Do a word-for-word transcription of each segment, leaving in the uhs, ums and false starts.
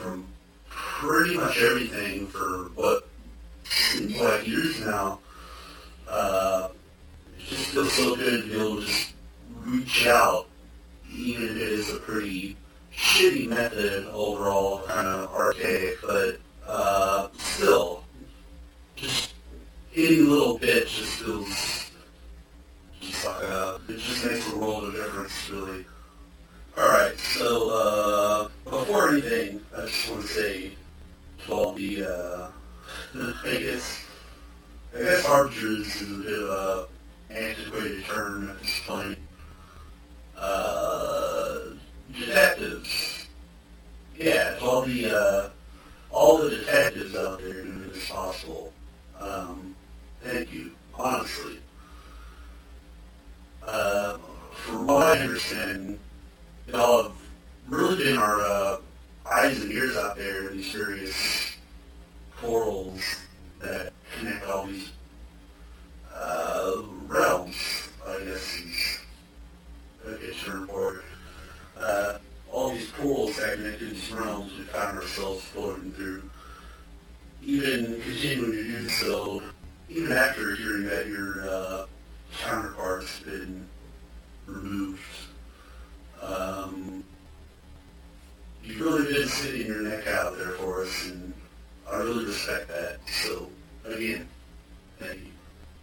from pretty much everything for what seems like years now. Uh, it just feels so good to be able to just reach out, even if it is a pretty shitty method overall, kind of archaic, but uh, still, just any little bit just feels, just, uh, it just makes a world of difference, really. Alright, so uh, before anything, I just want to say to all the, uh, I guess, I guess arbiters is a bit of an antiquated term at this point. Uh, detectives. Yeah, to all the, uh, all the detectives out there doing this possible. Um, thank you, honestly. Uh, from what I understand, y'all have really been our uh, eyes and ears out there in these various portals that connect all these uh, realms, I guess is a good term for it. Uh, all these portals that connect to these realms we found ourselves floating through. Even continuing to do so, even after hearing that your uh, counterpart's been removed. Um, you've really been sitting your neck out there for us, and I really respect that. So, again, thank you.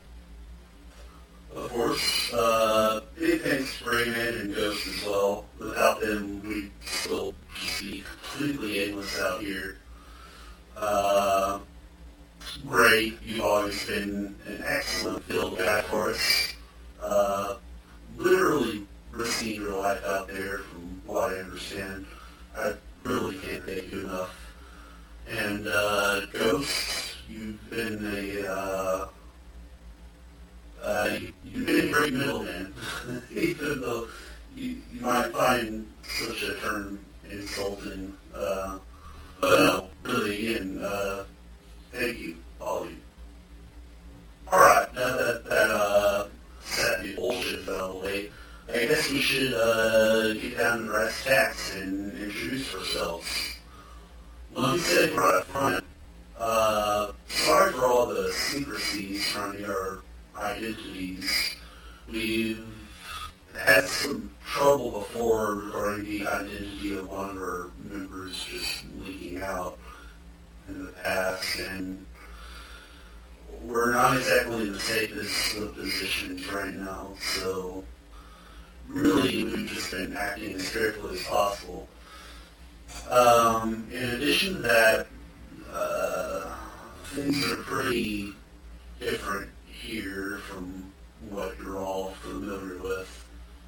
Of course, uh, big thanks to Rayman and Ghost as well. Without them, we'd still just be completely aimless out here. Uh, Ray, you've always been an excellent field guy for us. Uh, literally risking your life out there, from what I understand. I really can't thank you enough. And uh, Ghost, you've been a uh, uh, you, you've been a great middleman, even though you, you might find such a term insulting. Uh, but no, really, again, uh, thank you, all of you. All right, now that that uh, sappy bullshit's out of the way, I guess we should uh, get down to brass tacks and introduce ourselves. Let me say right up front, uh, sorry for all the secrecy surrounding our identities. We've had some trouble before regarding the identity of one of our members just leaking out in the past, and we're not exactly in the safest of positions right now, so really we've just been acting as carefully as possible. Um, in addition to that, uh, things are pretty different here from what you're all familiar with.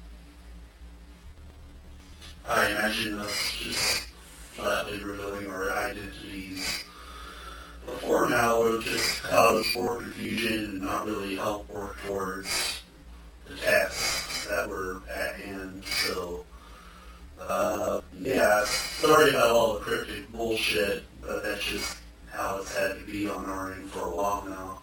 I imagine us just flatly revealing our identities before now would just cause more confusion and not really help work towards the tasks that were at hand. So, uh, yeah, sorry about all the cryptic bullshit, but that's just how it's had to be on our end for a while now.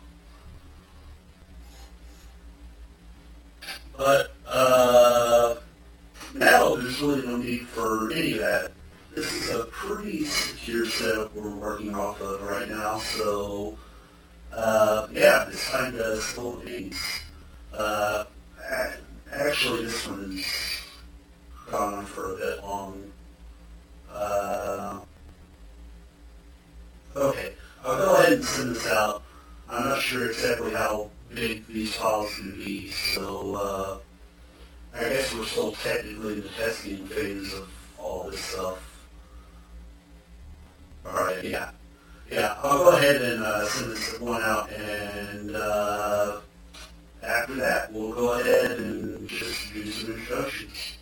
But, uh, now there's really no need for any of that. This is a pretty secure setup we're working off of right now, so, uh, yeah, it's time to spill the beans. Uh, actually, this one's gone on for a bit long. Uh, okay, I'll go ahead and send this out. I'm not sure exactly how big these files can be, so, uh, I guess we're still technically in the testing phase of all this stuff. Alright, yeah. Yeah, I'll go ahead and uh, send this one out, and uh, after that, we'll go ahead and just do some introductions.